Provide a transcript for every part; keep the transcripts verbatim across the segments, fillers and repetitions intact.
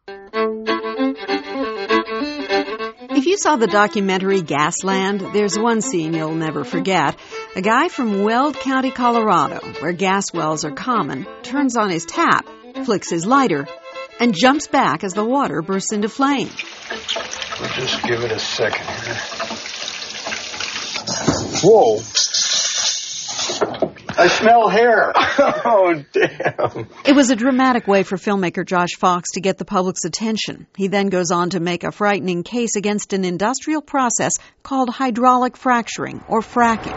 If you saw the documentary Gasland, there's one scene you'll never forget. A guy from Weld County, Colorado, where gas wells are common, turns on his tap, flicks his lighter, and jumps back as the water bursts into flame. We'll just give it a second here. Whoa. I smell hair. Oh, damn. It was a dramatic way for filmmaker Josh Fox to get the public's attention. He then goes on to make a frightening case against an industrial process called hydraulic fracturing, or fracking.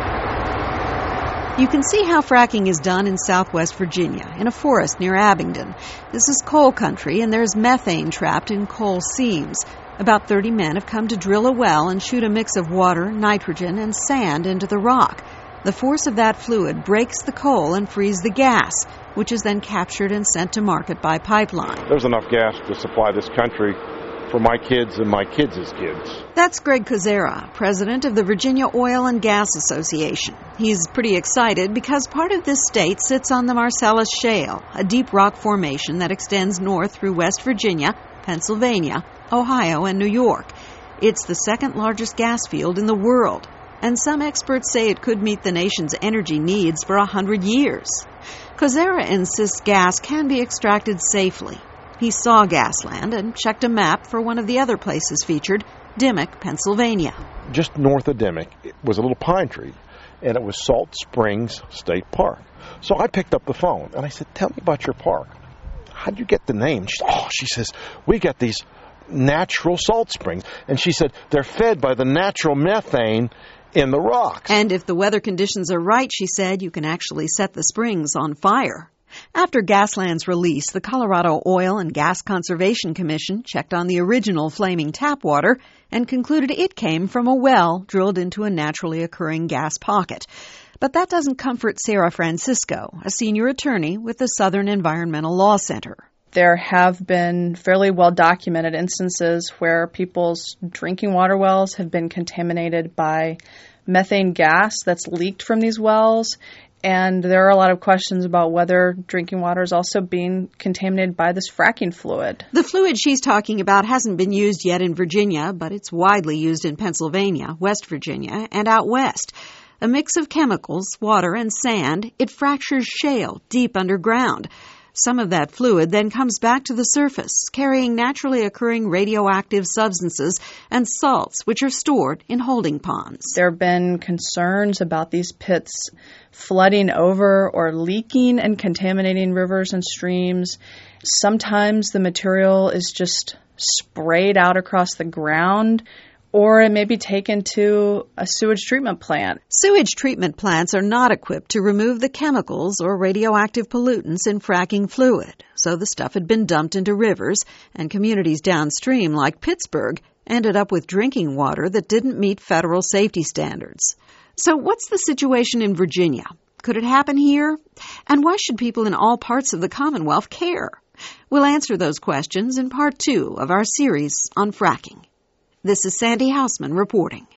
You can see how fracking is done in southwest Virginia, in a forest near Abingdon. This is coal country, and there's methane trapped in coal seams. About thirty men have come to drill a well and shoot a mix of water, nitrogen, and sand into the rock. The force of that fluid breaks the coal and frees the gas, which is then captured and sent to market by pipeline. There's enough gas to supply this country for my kids and my kids' kids. That's Greg Kozera, president of the Virginia Oil and Gas Association. He's pretty excited because part of this state sits on the Marcellus Shale, a deep rock formation that extends north through West Virginia, Pennsylvania, Ohio, and New York. It's the second largest gas field in the world, and some experts say it could meet the nation's energy needs for a hundred years. Kozera insists gas can be extracted safely. He saw Gasland and checked a map for one of the other places featured, Dimock, Pennsylvania. Just north of Dimock was a little pine tree, and it was Salt Springs State Park. So I picked up the phone, and I said, tell me about your park. How'd you get the name? She, oh, she says, we got these natural salt springs. And she said, they're fed by the natural methane in the rocks. And if the weather conditions are right, she said, you can actually set the springs on fire. After Gasland's release, the Colorado Oil and Gas Conservation Commission checked on the original flaming tap water and concluded it came from a well drilled into a naturally occurring gas pocket. But that doesn't comfort Sarah Francisco, a senior attorney with the Southern Environmental Law Center. There have been fairly well-documented instances where people's drinking water wells have been contaminated by methane gas that's leaked from these wells. And there are a lot of questions about whether drinking water is also being contaminated by this fracking fluid. The fluid she's talking about hasn't been used yet in Virginia, but it's widely used in Pennsylvania, West Virginia, and out west. A mix of chemicals, water, and sand, it fractures shale deep underground. Some of that fluid then comes back to the surface, carrying naturally occurring radioactive substances and salts, which are stored in holding ponds. There have been concerns about these pits flooding over or leaking and contaminating rivers and streams. Sometimes the material is just sprayed out across the ground, or it may be taken to a sewage treatment plant. Sewage treatment plants are not equipped to remove the chemicals or radioactive pollutants in fracking fluid, so the stuff had been dumped into rivers, and communities downstream, like Pittsburgh, ended up with drinking water that didn't meet federal safety standards. So what's the situation in Virginia? Could it happen here? And why should people in all parts of the Commonwealth care? We'll answer those questions in part two of our series on fracking. This is Sandy Hausman reporting.